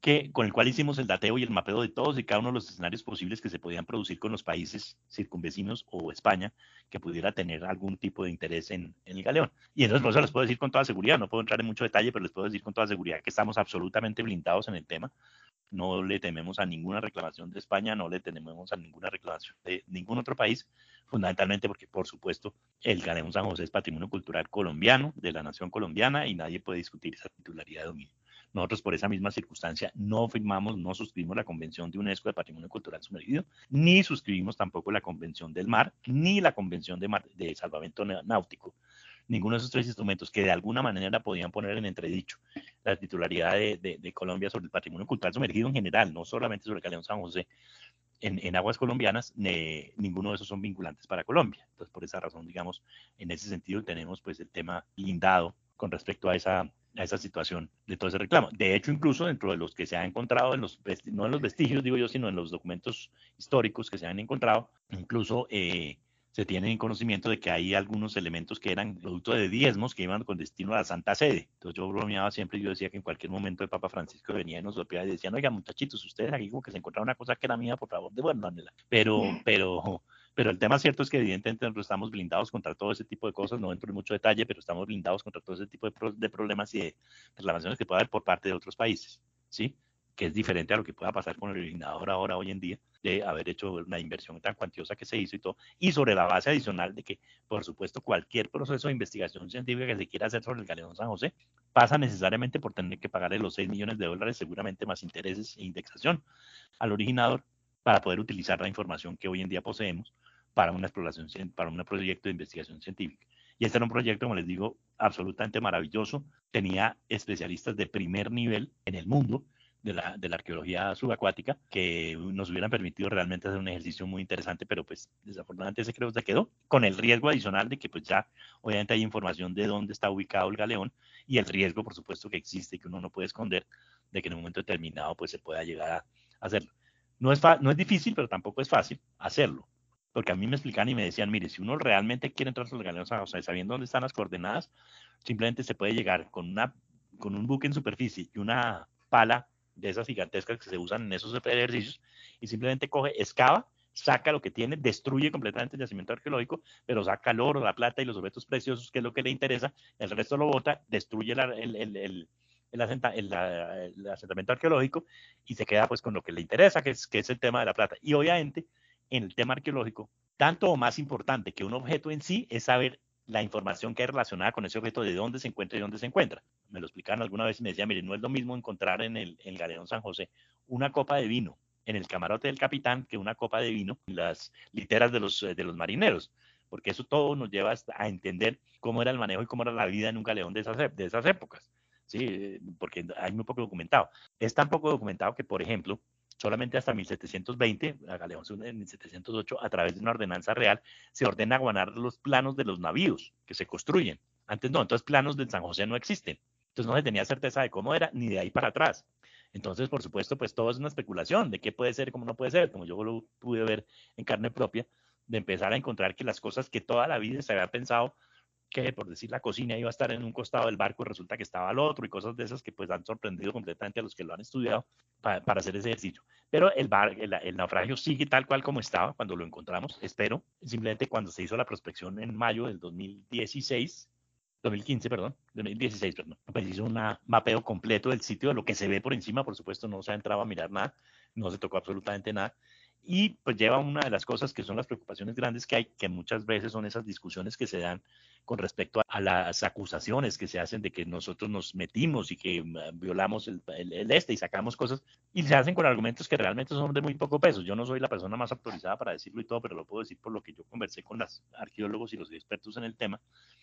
que, con el cual hicimos el dateo y el mapeo de todos y cada uno de los escenarios posibles que se podían producir con los países circunvecinos o España que pudiera tener algún tipo de interés en, en el galeón. Y entonces por eso les puedo decir con toda seguridad, no puedo entrar en mucho detalle, pero les puedo decir con toda seguridad que estamos absolutamente blindados en el tema. No le tememos a ninguna reclamación de España, no le tememos a ninguna reclamación de ningún otro país, fundamentalmente porque, por supuesto, el Galeón San José es patrimonio cultural colombiano, de la nación colombiana, y nadie puede discutir esa titularidad de dominio. Nosotros, por esa misma circunstancia, no firmamos, no suscribimos la Convención de UNESCO de Patrimonio Cultural Sumergido, ni suscribimos tampoco la Convención del Mar, ni la Convención de, Mar, de Salvamento Náutico. Ninguno de esos tres instrumentos que de alguna manera podían poner en entredicho la titularidad de, de, de Colombia sobre el patrimonio cultural sumergido en general, no solamente sobre el Galeón San José en, en aguas colombianas, ne, ninguno de esos son vinculantes para Colombia. Entonces, por esa razón, digamos, en ese sentido tenemos pues el tema blindado con respecto a esa, a esa situación de todo ese reclamo. De hecho, incluso dentro de los que se han encontrado, en los, no en los vestigios, digo yo, sino en los documentos históricos que se han encontrado, incluso eh, se tiene en conocimiento de que hay algunos elementos que eran producto de diezmos que iban con destino a la Santa Sede. Entonces yo bromeaba siempre y yo decía que en cualquier momento el Papa Francisco venía y nos golpeaba y decían, oiga, muchachitos, ustedes aquí como que se encontraron una cosa que era mía, por favor, devuélvanmela. Pero, pero, pero el tema cierto es que evidentemente nosotros estamos blindados contra todo ese tipo de cosas, no entro en mucho detalle, pero estamos blindados contra todo ese tipo de, pro de problemas y de reclamaciones que pueda haber por parte de otros países, ¿sí? Que es diferente a lo que pueda pasar con el originador ahora, hoy en día, de haber hecho una inversión tan cuantiosa que se hizo y todo, y sobre la base adicional de que, por supuesto, cualquier proceso de investigación científica que se quiera hacer sobre el Galeón San José pasa necesariamente por tener que pagarle los seis millones de dólares, seguramente más intereses e indexación al originador, para poder utilizar la información que hoy en día poseemos para una exploración, para un proyecto de investigación científica. Y este era un proyecto, como les digo, absolutamente maravilloso, tenía especialistas de primer nivel en el mundo, De la, de la arqueología subacuática, que nos hubieran permitido realmente hacer un ejercicio muy interesante, pero pues desafortunadamente ese creo que se quedó, con el riesgo adicional de que pues ya obviamente hay información de dónde está ubicado el galeón y el riesgo por supuesto que existe, que uno no puede esconder, de que en un momento determinado pues se pueda llegar a hacerlo. No es, no es difícil, pero tampoco es fácil hacerlo, porque a mí me explican y me decían, mire, si uno realmente quiere entrar sobre el galeón, o sea, sabiendo dónde están las coordenadas, simplemente se puede llegar con, una, con un buque en superficie y una pala de esas gigantescas que se usan en esos ejercicios, y simplemente coge, excava, saca lo que tiene, destruye completamente el yacimiento arqueológico, pero saca el oro, la plata y los objetos preciosos, que es lo que le interesa, el resto lo bota, destruye la, el, el, el, el, asenta, el, el asentamiento arqueológico y se queda pues con lo que le interesa, que es, que es el tema de la plata. Y obviamente, en el tema arqueológico, tanto o más importante que un objeto en sí es saber la información que hay relacionada con ese objeto, de dónde se encuentra y dónde se encuentra. Me lo explicaron alguna vez y me decían, mire, no es lo mismo encontrar en el, en el Galeón San José una copa de vino en el camarote del capitán que una copa de vino en las literas de los, de los marineros, porque eso todo nos lleva a entender cómo era el manejo y cómo era la vida en un galeón de esas, de esas épocas, ¿sí? Porque hay muy poco documentado. Es tan poco documentado que, por ejemplo, solamente hasta mil setecientos veinte, a Galeón en mil setecientos ocho, a través de una ordenanza real, se ordena guardar los planos de los navíos que se construyen. Antes no, entonces planos del San José no existen. Entonces no se tenía certeza de cómo era, ni de ahí para atrás. Entonces, por supuesto, pues todo es una especulación de qué puede ser y cómo no puede ser, como yo lo pude ver en carne propia, de empezar a encontrar que las cosas que toda la vida se había pensado que, por decir, la cocina iba a estar en un costado del barco y resulta que estaba al otro, y cosas de esas que pues han sorprendido completamente a los que lo han estudiado para, para hacer ese ejercicio. Pero el, bar, el, el naufragio sigue tal cual como estaba cuando lo encontramos, espero. Simplemente cuando se hizo la prospección en mayo del dos mil dieciséis, dos mil quince, perdón, dos mil dieciséis, perdón, pues hizo un mapeo completo del sitio, de lo que se ve por encima. Por supuesto no se ha entrado a mirar nada, no se tocó absolutamente nada, y pues lleva una de las cosas que son las preocupaciones grandes que hay, que muchas veces son esas discusiones que se dan con respecto a las acusaciones que se hacen de que nosotros nos metimos y que violamos el, el, el este y sacamos cosas, y se hacen con argumentos que realmente son de muy poco peso. Yo no soy la persona más autorizada para decirlo y todo, pero lo puedo decir por lo que yo conversé con los arqueólogos y los expertos en el tema,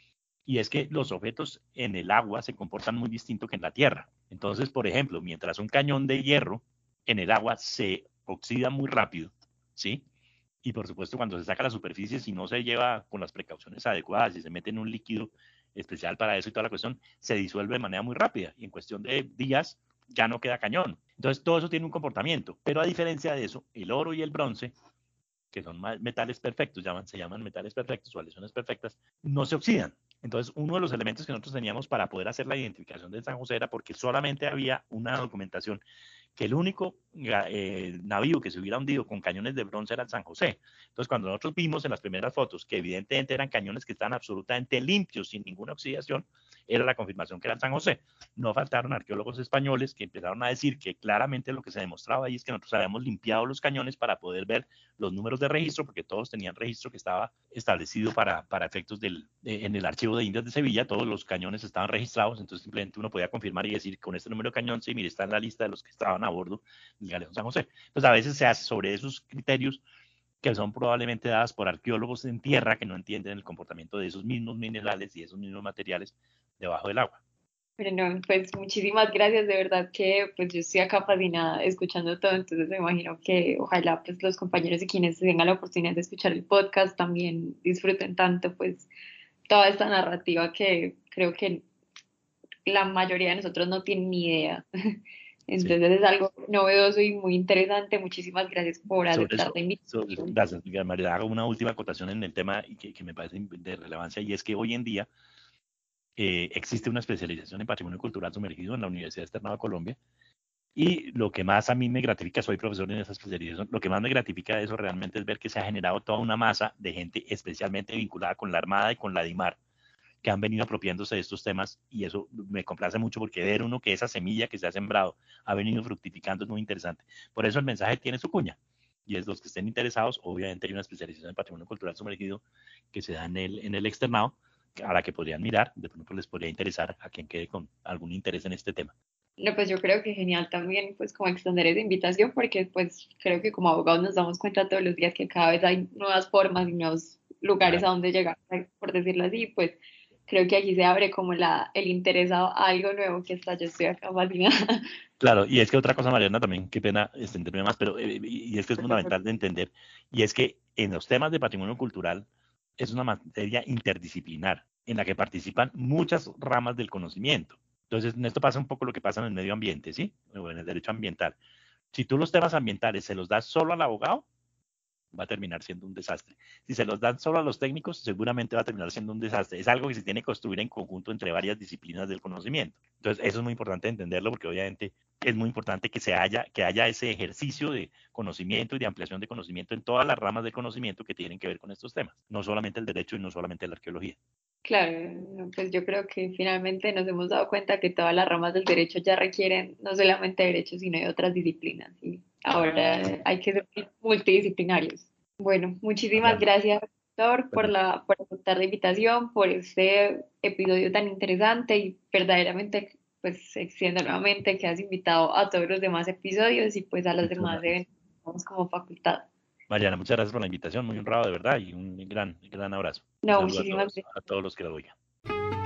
y es que los objetos en el agua se comportan muy distinto que en la tierra. Entonces, por ejemplo, mientras un cañón de hierro en el agua se oxida muy rápido, ¿sí? Y por supuesto, cuando se saca a la superficie, si no se lleva con las precauciones adecuadas, si se mete en un líquido especial para eso y toda la cuestión, se disuelve de manera muy rápida y en cuestión de días ya no queda cañón. Entonces, todo eso tiene un comportamiento, pero a diferencia de eso, el oro y el bronce, que son metales perfectos, llaman, se llaman metales perfectos o aleaciones perfectas, no se oxidan. Entonces, uno de los elementos que nosotros teníamos para poder hacer la identificación de San José era porque solamente había una documentación que el único eh, navío que se hubiera hundido con cañones de bronce era el San José. Entonces, cuando nosotros vimos en las primeras fotos que evidentemente eran cañones que estaban absolutamente limpios, sin ninguna oxidación, era la confirmación que era el San José. No faltaron arqueólogos españoles que empezaron a decir que claramente lo que se demostraba ahí es que nosotros habíamos limpiado los cañones para poder ver los números de registro, porque todos tenían registro que estaba establecido para, para efectos del, de, en el archivo de Indias de Sevilla, todos los cañones estaban registrados, entonces simplemente uno podía confirmar y decir con este número de cañón, sí, mire, está en la lista de los que estaban a bordo del galeón San José. Entonces a veces se hace sobre esos criterios que son probablemente dadas por arqueólogos en tierra que no entienden el comportamiento de esos mismos minerales y esos mismos materiales debajo del agua. Pero no, pues muchísimas gracias, de verdad que pues yo estoy acá fascinada escuchando todo, entonces me imagino que ojalá pues los compañeros y quienes tengan la oportunidad de escuchar el podcast también disfruten tanto pues toda esta narrativa que creo que la mayoría de nosotros no tienen ni idea. Entonces sí. Es algo novedoso y muy interesante. Muchísimas gracias por aceptar la invitación. Gracias, María. Hago una última acotación en el tema que, que me parece de relevancia, y es que hoy en día eh, existe una especialización en patrimonio cultural sumergido en la Universidad Externado de Colombia, y lo que más a mí me gratifica, soy profesor en esa especialización, lo que más me gratifica de eso realmente es ver que se ha generado toda una masa de gente especialmente vinculada con la Armada y con la DIMAR, que han venido apropiándose de estos temas, y eso me complace mucho porque ver uno que esa semilla que se ha sembrado ha venido fructificando es muy interesante. Por eso el mensaje tiene su cuña, y es los que estén interesados, obviamente hay una especialización en patrimonio cultural sumergido que se da en el, en el externado, a la que podrían mirar, de pronto les podría interesar a quien quede con algún interés en este tema. No, pues yo creo que genial también, pues como extender esa invitación, porque pues creo que como abogados nos damos cuenta todos los días que cada vez hay nuevas formas y nuevos lugares claro. a donde llegar, por decirlo así, pues creo que aquí se abre como la, el interés a algo nuevo que está, yo estoy acá fascinada. Claro, y es que otra cosa, Mariana, también, qué pena extenderme más, pero eh, y es que es fundamental de entender, y es que en los temas de patrimonio cultural es una materia interdisciplinar, en la que participan muchas ramas del conocimiento. Entonces, en esto pasa un poco lo que pasa en el medio ambiente, ¿sí? O en el derecho ambiental. Si tú los temas ambientales se los das solo al abogado, va a terminar siendo un desastre. Si se los dan solo a los técnicos, seguramente va a terminar siendo un desastre. Es algo que se tiene que construir en conjunto entre varias disciplinas del conocimiento. Entonces, eso es muy importante entenderlo, porque obviamente es muy importante que, se haya, que haya ese ejercicio de conocimiento y de ampliación de conocimiento en todas las ramas del conocimiento que tienen que ver con estos temas, no solamente el derecho y no solamente la arqueología. Claro, pues yo creo que finalmente nos hemos dado cuenta que todas las ramas del derecho ya requieren no solamente derecho, sino de otras disciplinas. Y ahora hay que ser multidisciplinarios. Bueno, muchísimas gracias, doctor, por, la, por aceptar la invitación, por este episodio tan interesante, y verdaderamente pues extiendo nuevamente que has invitado a todos los demás episodios y pues a los demás eventos como facultad. Mariana, muchas gracias por la invitación, muy honrado de verdad, y un gran, gran abrazo. No, un muchísimas gracias a todos los que la oigan.